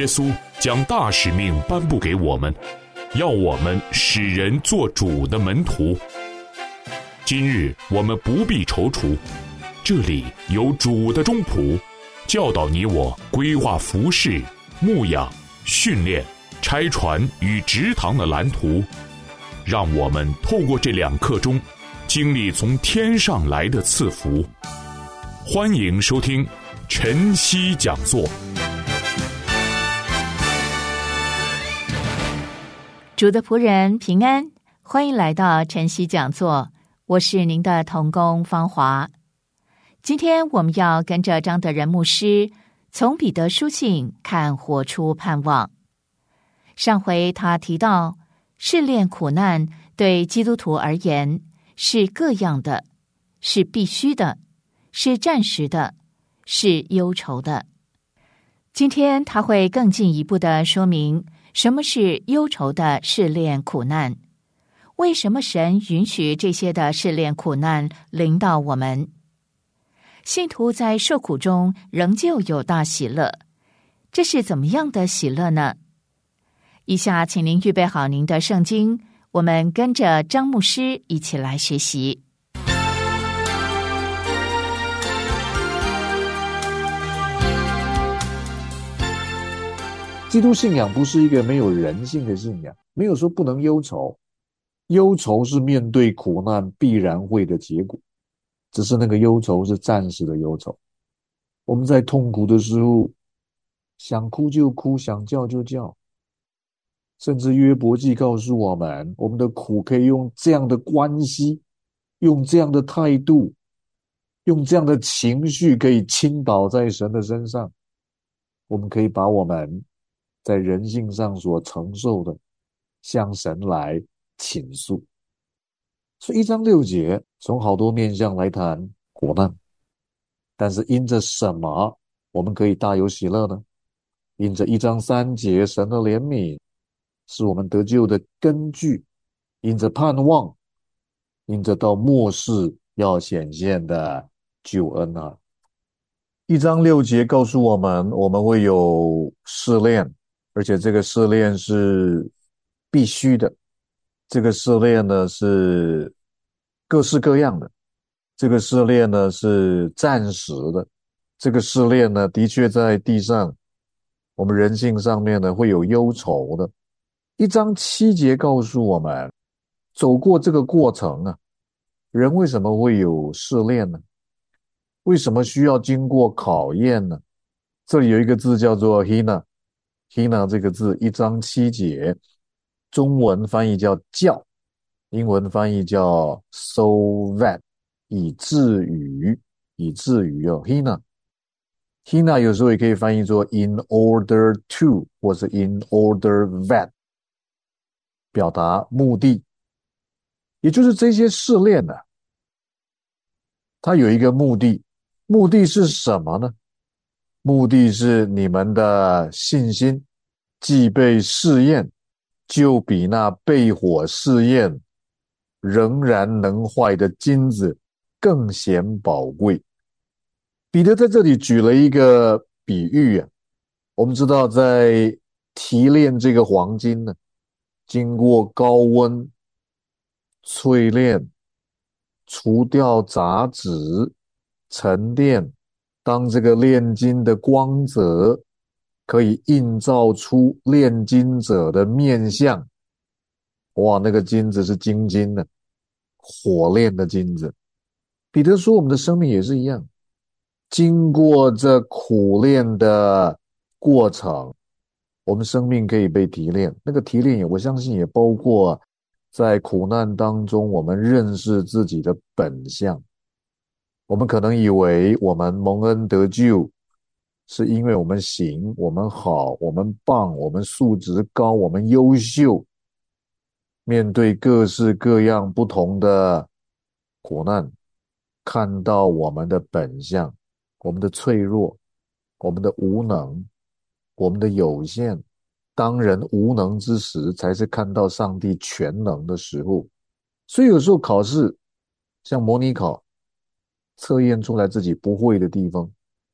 稣将大使命颁布给我们，要我们使人做主的门徒。今日我们不必踌躇，这里有主的中仆，教导你我规划服事、牧养、训练、拆船与植堂的蓝图，让我们透过这2刻钟，经历从天上来的赐福。欢迎收听晨曦讲座。 主的仆人平安，欢迎来到晨曦讲座，我是您的同工芳华。今天我们要跟着张德仁牧师从彼得书信看活出盼望。上回他提到，试炼苦难对基督徒而言是各样的，是必须的，是暂时的，是忧愁的。今天他会更进一步的说明什么是忧愁的试炼苦难，为什么神允许这些的试炼苦难临到我们。信徒在受苦中仍旧有大喜乐，这是怎么样的喜乐呢？以下请您预备好您的圣经，我们跟着张牧师一起来学习。 基督信仰不是一个没有人性的信仰，没有说不能忧愁，忧愁是面对苦难必然会的结果，只是那个忧愁是暂时的忧愁。我们在痛苦的时候，想哭就哭，想叫就叫，甚至约伯记告诉我们，我们的苦可以用这样的关系，用这样的态度，用这样的情绪可以倾倒在神的身上。我们可以把我们在人性上所承受的向神来倾诉。所以1章6节从好多面向来谈苦难，但是因着什么我们可以大有喜乐呢？因着1章3节神的怜悯是我们得救的根据，因着盼望，因着到末世要显现的救恩啊。1章6节告诉我们，我们会有试炼，而且这个试炼是必须的。这个试炼呢是各式各样的，这个试炼呢是暂时的，这个试炼呢的确在地上我们人性上面呢会有忧愁的。1章7节告诉我们，走过这个过程啊，人为什么会有试炼呢？为什么需要经过考验呢？这里有一个字叫做 hina 这个字1章7节中文翻译叫叫，英文翻译叫 so that 以至于哦 hina 有时候也可以翻译作 in order to 或是 in order that 表达目的，也就是这些试炼呢，它有一个目的，目的是什么呢？目的是你们的信心既被试验，就比那被火试验仍然能坏的金子更显宝贵。彼得在这里举了一个比喻啊，我们知道在提炼这个黄金呢，经过高温淬炼，除掉杂质，沉淀，当这个炼金的光泽可以映照出炼金者的面相，哇，那个金子是精金的，火炼的金子。彼得说我们的生命也是一样，经过这苦炼的过程，我们生命可以被提炼。那个提炼我相信也包括在苦难当中我们认识自己的本相。我们可能以为我们蒙恩得救是因为我们行，我们好，我们棒，我们素质高，我们优秀。面对各式各样不同的苦难，看到我们的本相，我们的脆弱，我们的无能，我们的有限。当人无能之时，才是看到上帝全能的时候。所以有时候考试像模拟考，测验出来自己不会的地方，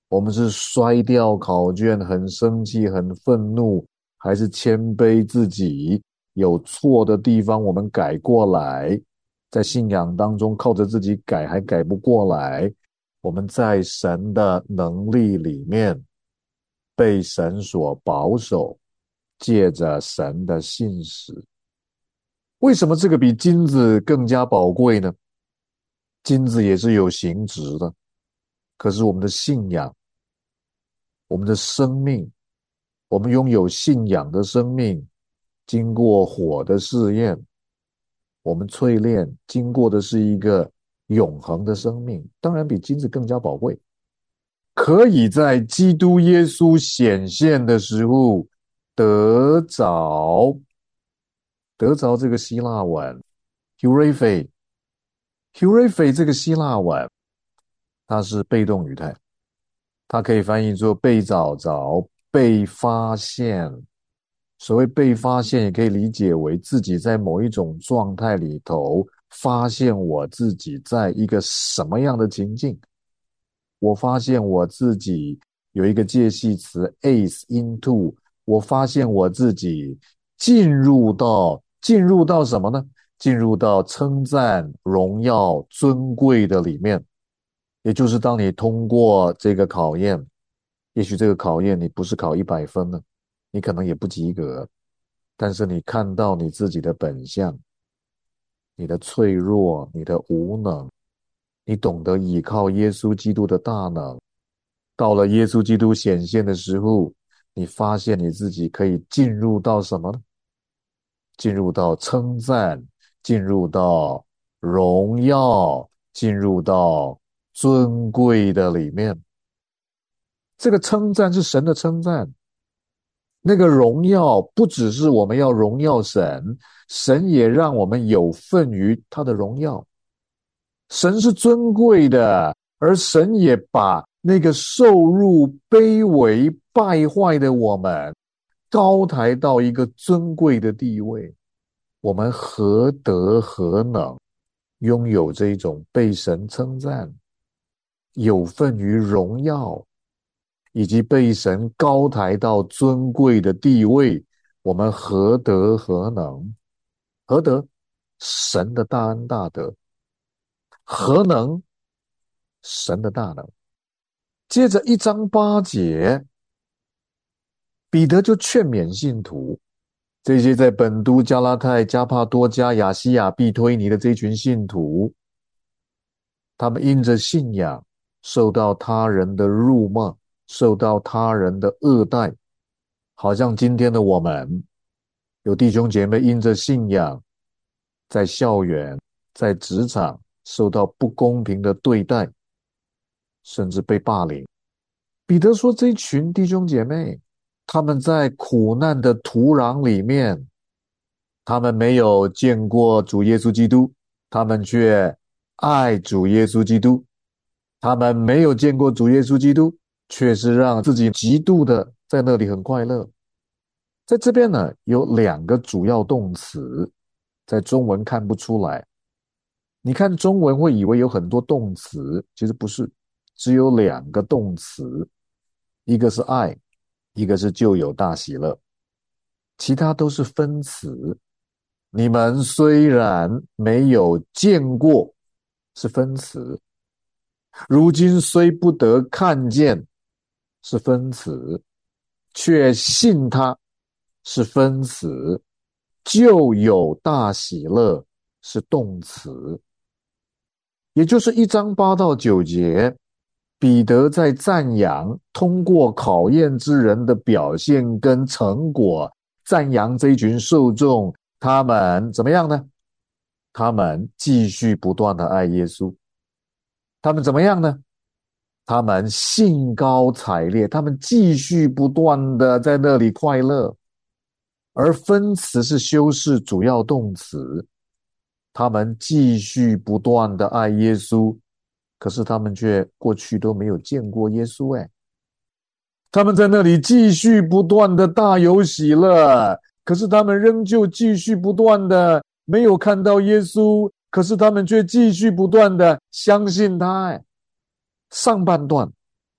我们是摔掉考卷，很生气，很愤怒，还是谦卑自己，有错的地方我们改过来，在信仰当中靠着自己改还改不过来，我们在神的能力里面被神所保守，借着神的信实。为什么这个比金子更加宝贵呢？金子也是有形质的，可是我们的信仰，我们的生命，我们拥有信仰的生命，经过火的试验，我们淬炼，经过的是一个永恒的生命，当然比金子更加宝贵。可以在基督耶稣显现的时候得着这个希腊文 Hurephe 这个希腊文，它是被动语态，它可以翻译作被找着、被发现。所谓被发现，也可以理解为自己在某一种状态里头发现我自己在一个什么样的情境。我发现我自己有一个介系词 ace into， 我发现我自己进入到什么呢？进入到称赞、荣耀、尊贵的里面。也就是当你通过这个考验，也许这个考验你不是考100分呢，你可能也不及格，但是你看到你自己的本相，你的脆弱，你的无能，你懂得倚靠耶稣基督的大能，到了耶稣基督显现的时候，你发现你自己可以进入到什么呢？进入到称赞，进入到荣耀，进入到尊贵的里面。这个称赞是神的称赞，那个荣耀不只是我们要荣耀神，神也让我们有份于他的荣耀。神是尊贵的，而神也把那个受辱、卑微、败坏的我们高抬到一个尊贵的地位。我们何德何能拥有这种被神称赞、有份于荣耀以及被神高抬到尊贵的地位？我们何德何能？何德？神的大恩大德。何能？神的大能。接着1章8节，彼得就劝勉信徒，这些在本都、加拉太、加帕多加、亚西亚、庇推尼的这群信徒，他们因着信仰受到他人的辱骂，受到他人的恶待，好像今天的我们有弟兄姐妹因着信仰在校园、在职场受到不公平的对待，甚至被霸凌。彼得说，这群弟兄姐妹他们在苦难的土壤里面，他们没有见过主耶稣基督，他们却爱主耶稣基督。他们没有见过主耶稣基督，却是让自己极度的在那里很快乐。在这边呢，有2个主要动词，在中文看不出来。你看中文会以为有很多动词，其实不是，只有2个动词，一个是爱，一个是就有大喜乐，其他都是分词。你们虽然没有见过是分词，如今虽不得看见是分词，却信他是分词，就有大喜乐是动词。也就是1章8到9节，彼得在赞扬通过考验之人的表现跟成果，赞扬这一群受众，他们怎么样呢？他们继续不断的爱耶稣。他们怎么样呢？他们兴高采烈，他们继续不断的在那里快乐。而分词是修饰主要动词，他们继续不断的爱耶稣，可是他们却过去都没有见过耶稣。他们在那里继续不断的大有喜乐，可是他们仍旧继续不断的没有看到耶稣，可是他们却继续不断的相信他。上半段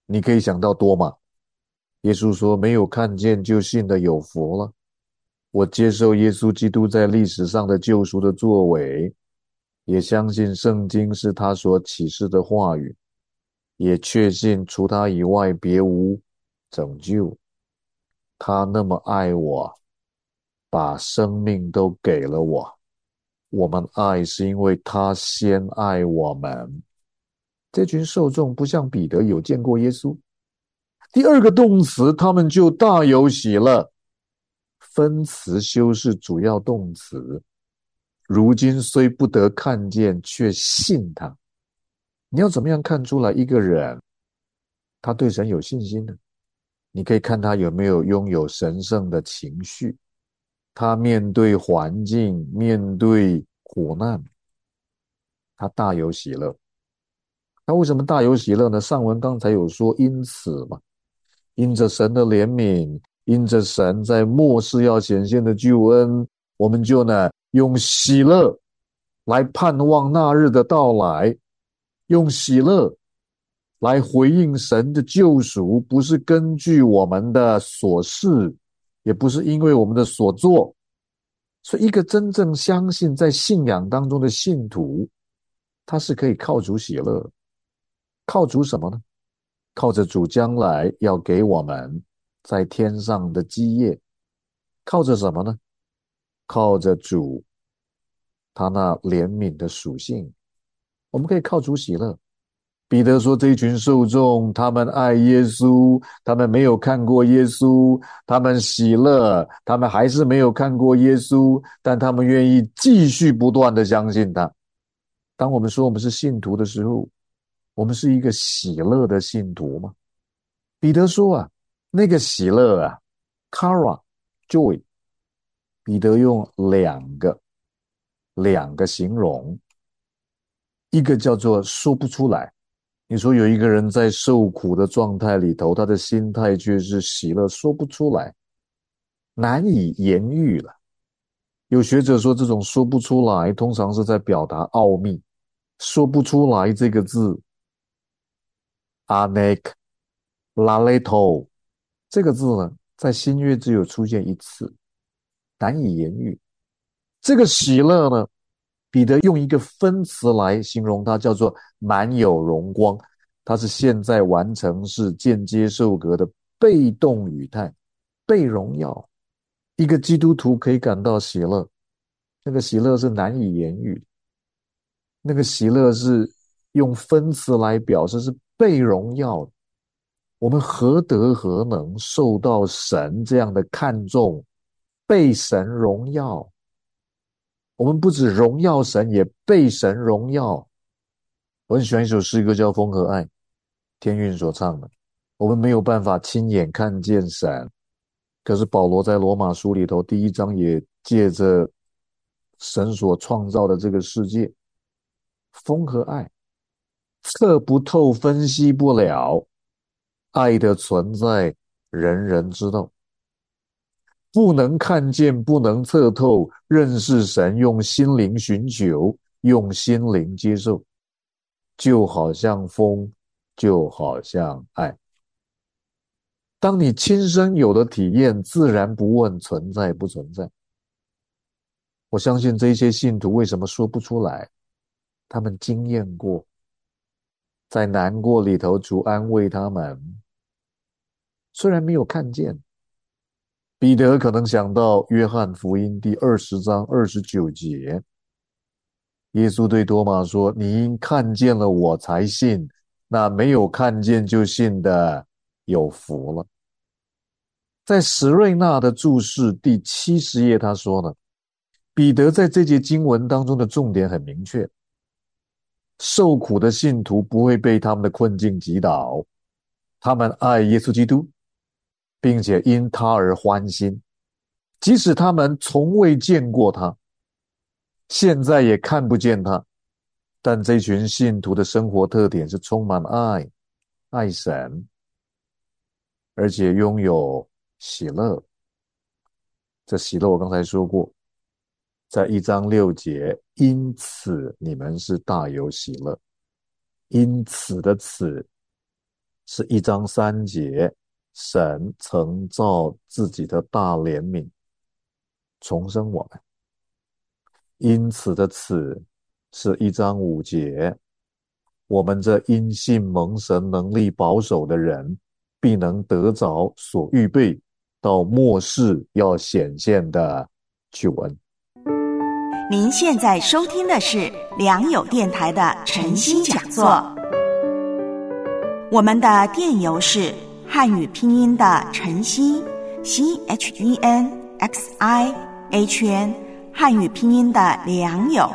你可以想到多吗？耶稣说，没有看见就信的有福了。我接受耶稣基督在历史上的救赎的作为，也相信圣经是他所启示的话语，也确信除他以外别无拯救。他那么爱我，把生命都给了我。我们爱是因为他先爱我们。这群受众不像彼得有见过耶稣。第二个动词，他们就大有喜乐。分词修饰主要动词，如今虽不得看见，却信他。你要怎么样看出来一个人他对神有信心呢？你可以看他有没有拥有神圣的情绪，他面对环境，面对苦难，他大有喜乐。他为什么大有喜乐呢？上文刚才有说因此嘛，因着神的怜悯，因着神在末世要显现的救恩，我们就用喜乐来盼望那日的到来，用喜乐来回应神的救赎，不是根据我们的所事，也不是因为我们的所做。所以一个真正相信在信仰当中的信徒，他是可以靠主喜乐。靠主什么呢？靠着主将来要给我们在天上的基业。靠着什么呢？靠着主他那怜悯的属性，我们可以靠主喜乐。彼得说，这一群受众，他们爱耶稣，他们没有看过耶稣，他们喜乐，他们还是没有看过耶稣，但他们愿意继续不断的相信他。当我们说我们是信徒的时候，我们是一个喜乐的信徒吗？彼得说那个喜乐Kara Joy， 彼得用两个形容，一个叫做说不出来。你说有一个人在受苦的状态里头，他的心态却是喜乐，说不出来，难以言喻了。有学者说，这种说不出来通常是在表达奥秘。说不出来这个字 anek laleto 这个字呢，在新约只有出现一次，难以言喻。这个喜乐呢，彼得用一个分词来形容它，叫做满有荣光。它是现在完成式间接受格的被动语态，被荣耀。一个基督徒可以感到喜乐，那个喜乐是难以言喻，那个喜乐是用分词来表示，是被荣耀的。我们何德何能受到神这样的看重，被神荣耀？我们不止荣耀神，也被神荣耀。我很喜欢一首诗歌叫《风和爱》，天韵所唱的。我们没有办法亲眼看见神，可是保罗在罗马书里头第1章也借着神所创造的这个世界，风和爱，测不透，分析不了，爱的存在人人知道，不能看见，不能测透，认识神，用心灵寻求，用心灵接受，就好像风，就好像爱。当你亲身有了体验，自然不问存在不存在。我相信这些信徒为什么说不出来，他们经验过，在难过里头主安慰他们，虽然没有看见。彼得可能想到约翰福音第20章29节，耶稣对多马说，你因看见了我才信，那没有看见就信的有福了。在史瑞纳的注释第70页他说呢，彼得在这节经文当中的重点很明确，受苦的信徒不会被他们的困境击倒，他们爱耶稣基督，并且因他而欢心，即使他们从未见过他，现在也看不见他，但这群信徒的生活特点是充满爱，爱神，而且拥有喜乐。这喜乐我刚才说过，在1章6节，因此你们是大有喜乐。因此的此是1章3节，神曾照自己的大怜悯重生我们。因此的此是1章5节，我们这因信蒙神能力保守的人，必能得着所预备到末世要显现的救恩。 您现在收听的是良友电台的晨星讲座。我们的电邮是汉语拼音的晨星 CHENXIHN， 汉语拼音的良友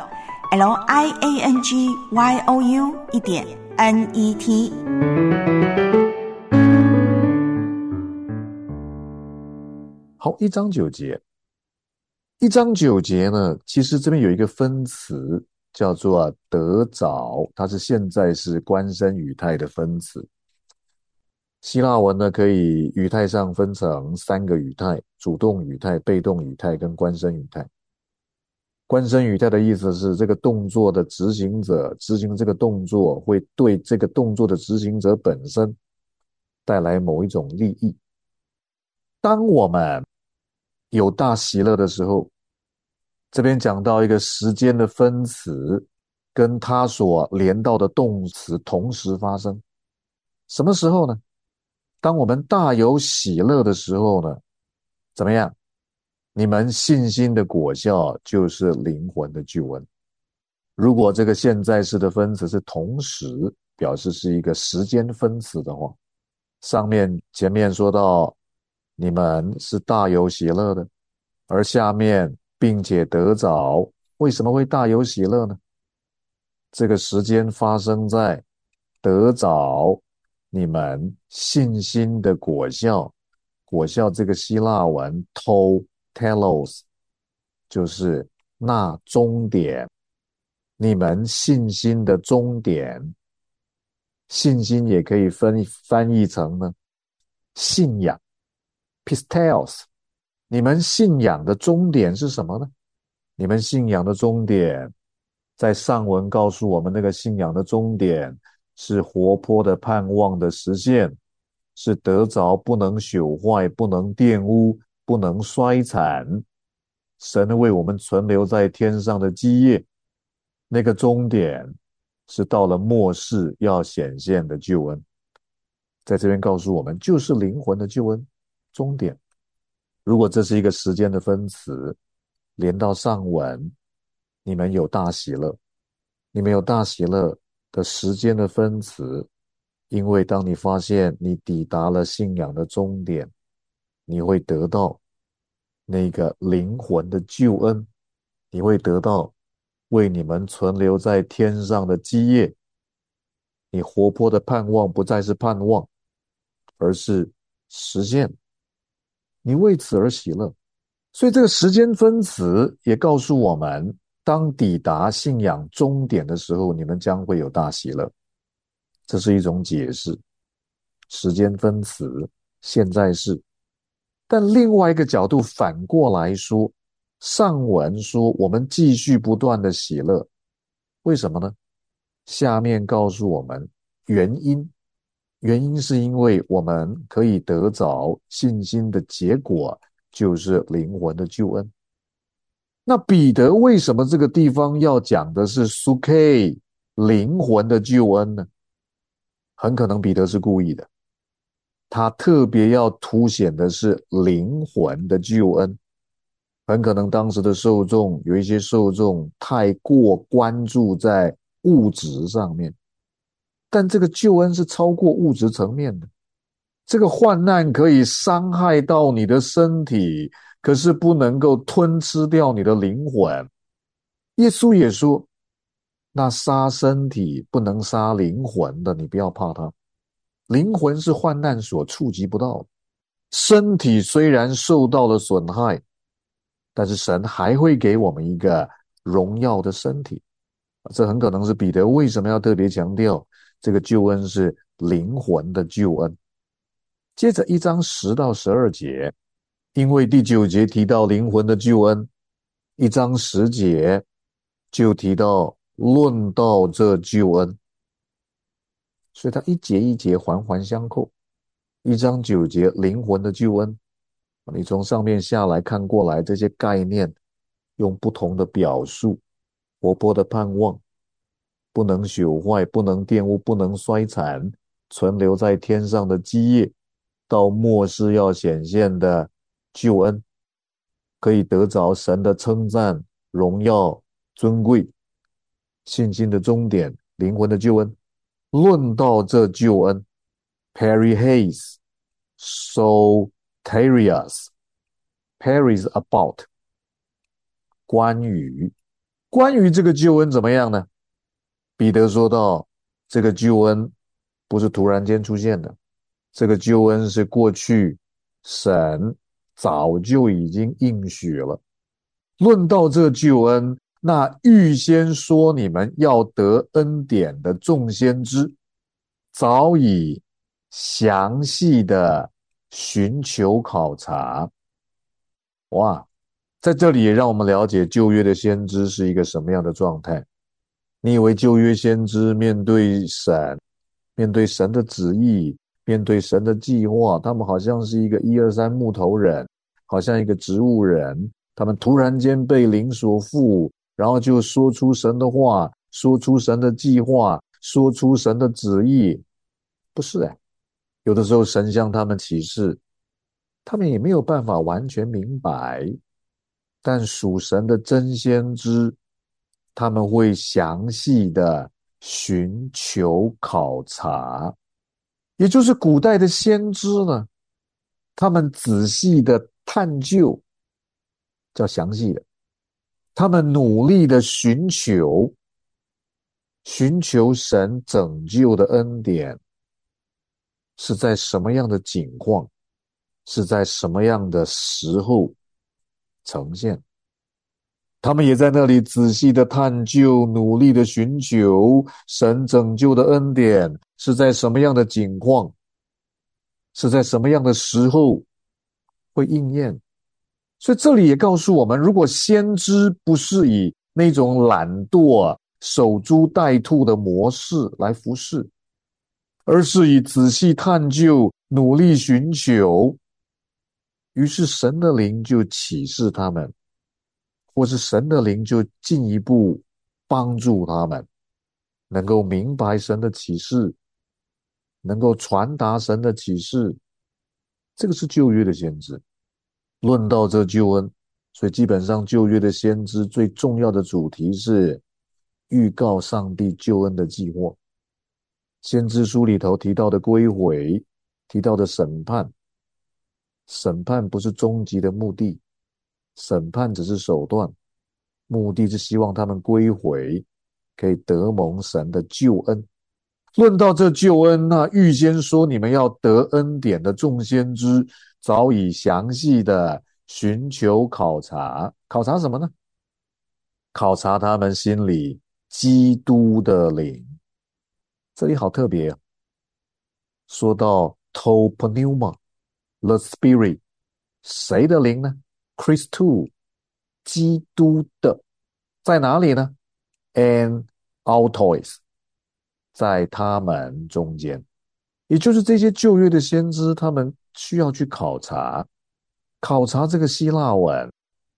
LIANGYOU.NET。 好，1章9节。1章9节呢，其实这边有一个分词叫做得着，它是现在式官身语态的分词。希腊文呢，可以语态上分成3个语态：主动语态、被动语态跟官身语态。官身语态的意思是这个动作的执行者执行这个动作，会对这个动作的执行者本身带来某一种利益。当我们有大喜乐的时候，这边讲到一个时间的分词跟它所连到的动词同时发生。什么时候呢？当我们大有喜乐的时候呢，怎么样？你们信心的果效就是灵魂的救恩。如果这个现在式的分词是同时，表示是一个时间分词的话，前面说到你们是大有喜乐的，而下面并且得着，为什么会大有喜乐呢？这个时间发生在得着你们信心的果效。果效这个希腊文 telos 就是那终点，你们信心的终点。信心也可以翻译成呢信仰 pisteos。 你们信仰的终点是什么呢？你们信仰的终点，在上文告诉我们，那个信仰的终点是活泼的盼望的实现，是得着不能朽坏、不能玷污、不能衰残，神为我们存留在天上的基业。那个终点是到了末世要显现的救恩。在这边告诉我们，就是灵魂的救恩终点。如果这是一个时间的分词，连到上文，你们有大喜乐。你们有大喜乐的时间的分词，因为当你发现你抵达了信仰的终点，你会得到那个灵魂的救恩，你会得到为你们存留在天上的基业。你活泼的盼望不再是盼望，而是实现。你为此而喜乐。所以这个时间分词也告诉我们，当抵达信仰终点的时候，你们将会有大喜乐。这是一种解释，时间分词现在式。但另外一个角度反过来说，上文说我们继续不断的喜乐，为什么呢？下面告诉我们原因是因为我们可以得着信心的结果，就是灵魂的救恩。那彼得为什么这个地方要讲的是 Suke 灵魂的救恩呢？很可能彼得是故意的，他特别要凸显的是灵魂的救恩。很可能当时的受众有一些受众太过关注在物质上面，但这个救恩是超过物质层面的。这个患难可以伤害到你的身体，可是不能够吞吃掉你的灵魂。耶稣也说，那杀身体不能杀灵魂的，你不要怕他。灵魂是患难所触及不到的，身体虽然受到了损害，但是神还会给我们一个荣耀的身体。这很可能是彼得为什么要特别强调这个救恩是灵魂的救恩。接着1章10到12节，因为第9节提到灵魂的救恩，1章10节就提到论到这救恩。 所以它一节一节环环相扣。1章9节灵魂的救恩，你从上面下来看过来，这些概念用不同的表述，活泼的盼望，不能朽坏，不能玷污，不能衰残，存留在天上的基业，到末世要显现的救恩，可以得着神的称赞、荣耀、尊贵，信心的终点，灵魂的救恩。论到这救恩 perihes soterias peris about 关于这个救恩怎么样呢？彼得说到，这个救恩不是突然间出现的，这个救恩是过去神早就已经应许了。论到这救恩，那预先说你们要得恩典的众先知，早已详细的寻求考察。哇，在这里也让我们了解旧约的先知是一个什么样的状态。你以为旧约先知面对神，面对神的旨意，面对神的计划，他们好像是一个123木头人，好像一个植物人，他们突然间被灵所附，然后就说出神的话，说出神的计划，说出神的旨意。不是有的时候神向他们启示，他们也没有办法完全明白，但属神的真先知，他们会详细的寻求考察。也就是古代的先知呢，他们仔细的探究，叫详细的，他们努力的寻求神拯救的恩典是在什么样的景况，是在什么样的时候呈现。他们也在那里仔细的探究，努力的寻求神拯救的恩典是在什么样的景况，是在什么样的时候会应验。所以这里也告诉我们，如果先知不是以那种懒惰、守株待兔的模式来服侍，而是以仔细探究、努力寻求，于是神的灵就启示他们，或是神的灵就进一步帮助他们，能够明白神的启示，能够传达神的启示。这个是旧约的先知。论到这救恩，所以基本上旧约的先知最重要的主题是预告上帝救恩的计划。先知书里头提到的归回，提到的审判，审判不是终极的目的，审判只是手段，目的是希望他们归回，可以得蒙神的救恩。论到这救恩，那预先说你们要得恩典的众先知，早已详细的寻求考察。考察什么呢？考察他们心里基督的灵。这里好特别啊，说到 topneuma the spirit， 谁的灵呢？ Christou， 基督的。在哪里呢？ and autois， 在他们中间。也就是这些旧约的先知，他们需要去考察这个希腊文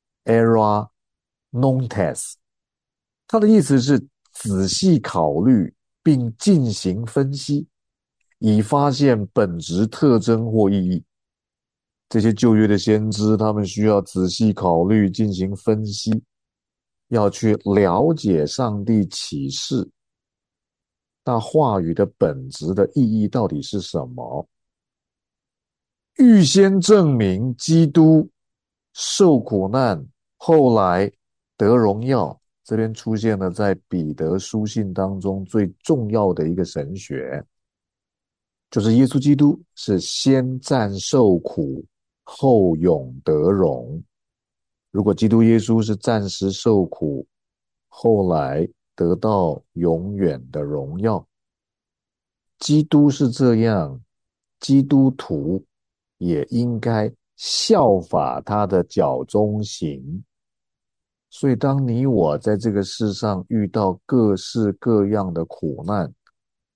era nontes， 它的意思是仔细考虑并进行分析，以发现本质特征或意义。这些旧约的先知，他们需要仔细考虑进行分析，要去了解上帝启示那话语的本质的意义到底是什么，预先证明基督受苦难，后来得荣耀。这边出现了在彼得书信当中最重要的一个神学，就是耶稣基督是先暂受苦，后永得荣。如果基督耶稣是暂时受苦，后来得到永远的荣耀，基督是这样，基督徒也应该效法他的脚中行。所以当你我在这个世上遇到各式各样的苦难，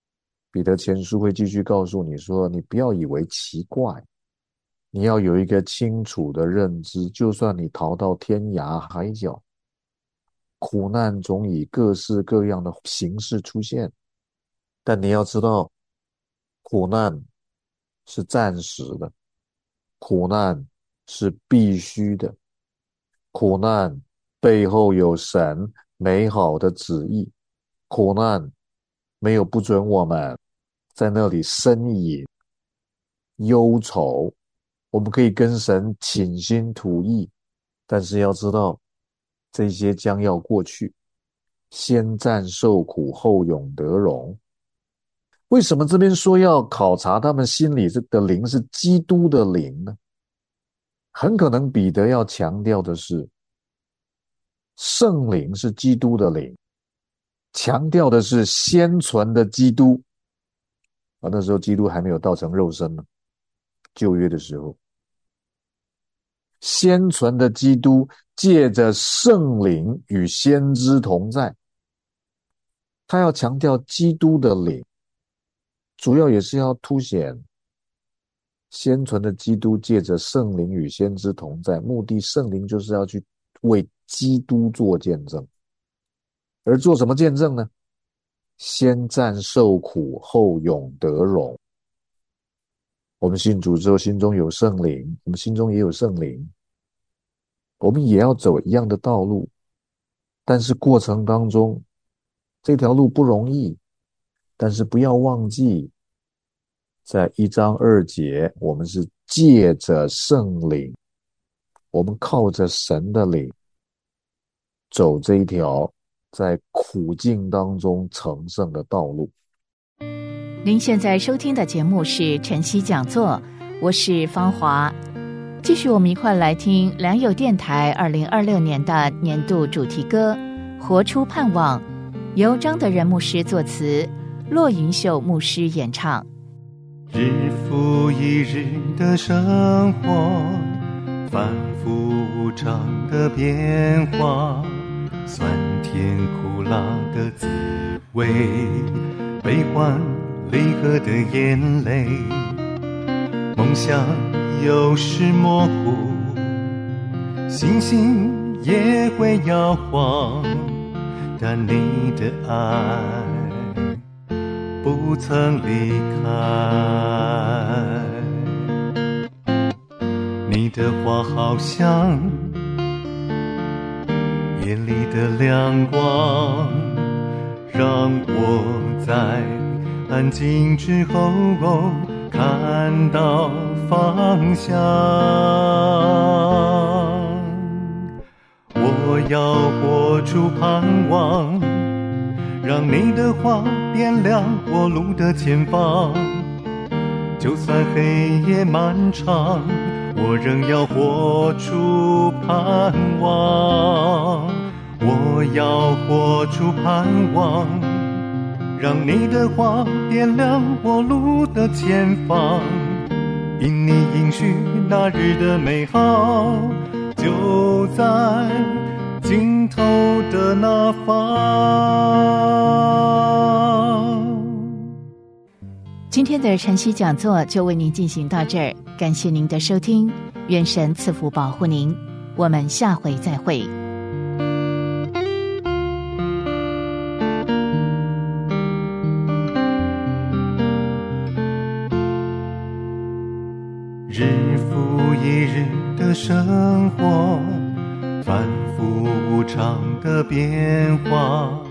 彼得前书会继续告诉你说，你不要以为奇怪，你要有一个清楚的认知，就算你逃到天涯海角，苦难总以各式各样的形式出现，但你要知道，苦难是暂时的，苦难是必须的，苦难背后有神美好的旨意，苦难没有不准我们在那里呻吟忧愁，我们可以跟神倾心吐意，但是要知道这些将要过去，先暂受苦后永得荣。为什么这边说要考察他们心里的灵是基督的灵呢？很可能彼得要强调的是，圣灵是基督的灵，强调的是先存的基督。那时候基督还没有道成肉身呢，旧约的时候，先存的基督借着圣灵与先知同在，他要强调基督的灵，主要也是要凸显先存的基督借着圣灵与先知同在，目的圣灵就是要去为基督做见证。而做什么见证呢？先暂受苦后永得荣。我们信主之后心中有圣灵，我们心中也有圣灵，我们也要走一样的道路，但是过程当中这条路不容易，但是不要忘记在1章2节，我们是借着圣灵，我们靠着神的灵走这一条在苦境当中成圣的道路。 您现在收听的节目是晨曦讲座，我是芳华。继续我们一块来听良友电台2026年的年度主题歌《活出盼望》，由张德仁牧师作词，骆云秀牧师演唱。 日复一日的生活，反复无常的变化，酸甜苦辣的滋味，悲欢离合的眼泪，梦想有时模糊，星星也会摇晃，但你的爱不曾离开。你的话好像夜里的亮光，让我在安静之后看到方向。我要活出盼望，让你的话点亮我路的前方。就算黑夜漫长，我仍要活出盼望。我要活出盼望，让你的话点亮我路的前方。因你应许那日的美好，就在尽头的那方。 今天的晨曦讲座就为您进行到这儿，感谢您的收听，愿神赐福保护您，我们下回再会。 日复一日的生活，反复无常的变化，